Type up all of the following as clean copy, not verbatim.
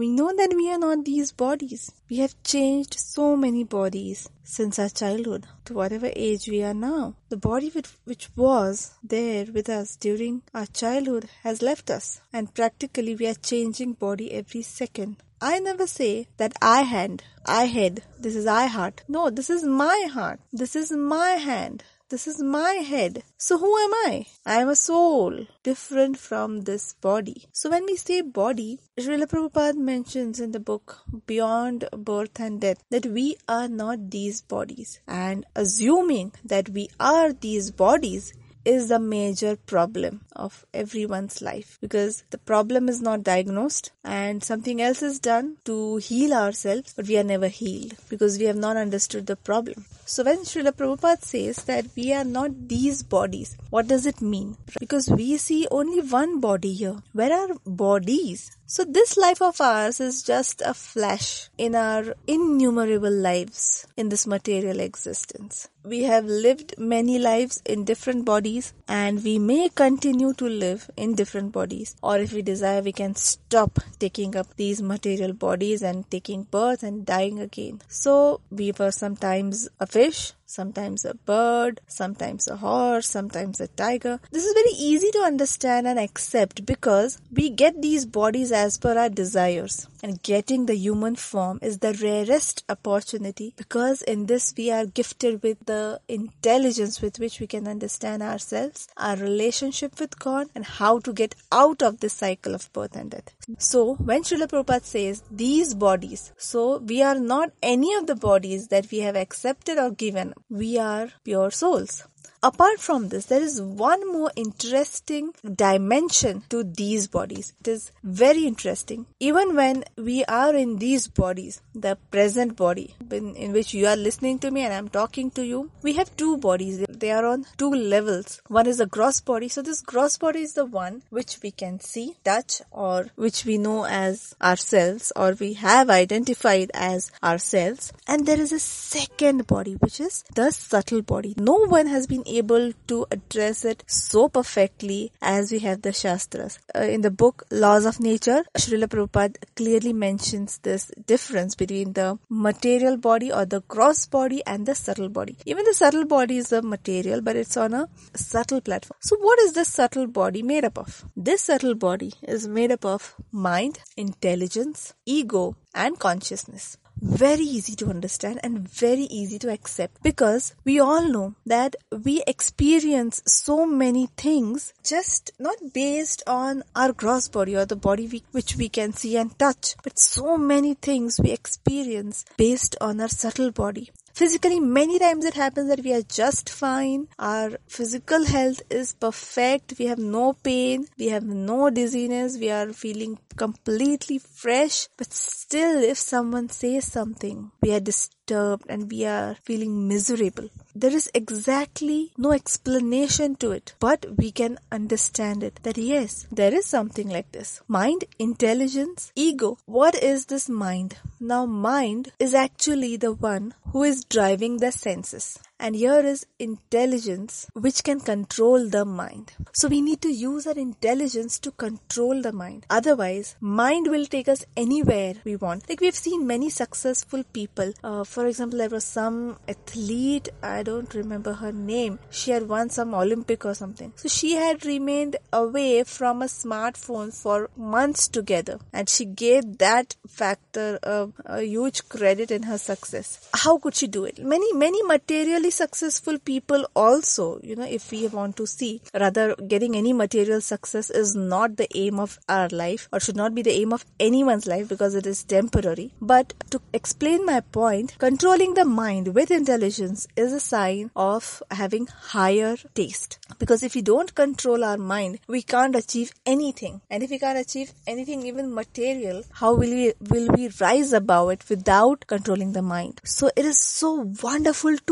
We know that we are not these bodies. We have changed so many bodies since our childhood to whatever age we are now. The body which was there with us during our childhood has left us, and practically we are changing body every second. I never say that I head, this is I heart. No, this is my heart. This is my hand. This is my head. So who am I? I am a soul, different from this body. So when we say body, Srila Prabhupada mentions in the book Beyond Birth and Death that we are not these bodies. And assuming that we are these bodies is the major problem of everyone's life, because the problem is not diagnosed and something else is done to heal ourselves, but we are never healed because we have not understood the problem. So when Srila Prabhupada says that we are not these bodies, what does it mean? Because we see only one body here. Where are bodies? So this life of ours is just a flash in our innumerable lives in this material existence. We have lived many lives in different bodies, and we may continue to live in different bodies. Or if we desire, we can stop taking up these material bodies and taking birth and dying again. So we were sometimes a fish, sometimes a bird, sometimes a horse, sometimes a tiger. This is very easy to understand and accept because we get these bodies as per our desires. And getting the human form is the rarest opportunity because in this we are gifted with the intelligence with which we can understand ourselves, our relationship with God, and how to get out of this cycle of birth and death. So when Srila Prabhupada says these bodies, so we are not any of the bodies that we have accepted or given. We are pure souls. Apart from this, there is one more interesting dimension to these bodies. It is very interesting. Even when we are in these bodies, the present body in which you are listening to me and I am talking to you, we have two bodies. They are on two levels. One is a gross body. So this gross body is the one which we can see, touch, or which we know as ourselves, or we have identified as ourselves. And there is a second body, which is the subtle body. No one has been able to address it so perfectly as we have the Shastras. In the book Laws of Nature, Srila Prabhupada clearly mentions this difference between the material body or the gross body and the subtle body. Even the subtle body is a material, but it's on a subtle platform. So what is this subtle body made up of? This subtle body is made up of mind, intelligence, ego, and consciousness. Very easy to understand and very easy to accept because we all know that we experience so many things just not based on our gross body or the body which we can see and touch, but so many things we experience based on our subtle body. Physically, many times it happens that we are just fine. Our physical health is perfect. We have no pain. We have no dizziness. We are feeling completely fresh. But still, if someone says something, we are disturbed and we are feeling miserable. There is exactly no explanation to it. But we can understand it. That yes, there is something like this. Mind, intelligence, ego. What is this mind? Now, mind is actually the one who is driving the senses. And here is intelligence which can control the mind. So we need to use our intelligence to control the mind. Otherwise, mind will take us anywhere we want. Like we've seen many successful people. For example, there was some athlete, I don't remember her name. She had won some Olympic or something. So she had remained away from a smartphone for months together. And she gave that factor a huge credit in her success. How could she do it? Many materially successful people also, if we want to see, rather getting any material success is not the aim of our life or should not be the aim of anyone's life because it is temporary. But to explain my point, controlling the mind with intelligence is a sign of having higher taste. Because if we don't control our mind, we can't achieve anything. And if we can't achieve anything, even material, how will we rise above it without controlling the mind? So it is so wonderful to know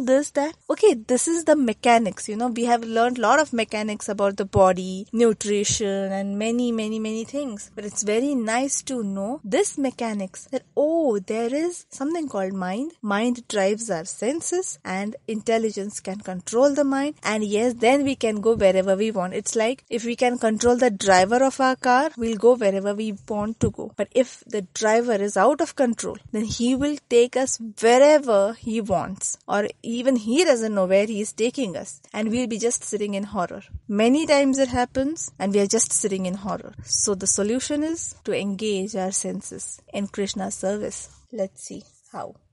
this, that, okay, this is the mechanics, we have learned a lot of mechanics about the body, nutrition, and many things. But it's very nice to know this mechanics, that, there is something called mind. Mind drives our senses, and intelligence can control the mind. And yes, then we can go wherever we want. It's like if we can control the driver of our car, we'll go wherever we want to go. But if the driver is out of control, then he will take us wherever he wants, or even he doesn't know where he is taking us, and we'll be just sitting in horror. Many times it happens, and we are just sitting in horror. So the solution is to engage our senses in Krishna's service. Let's see how.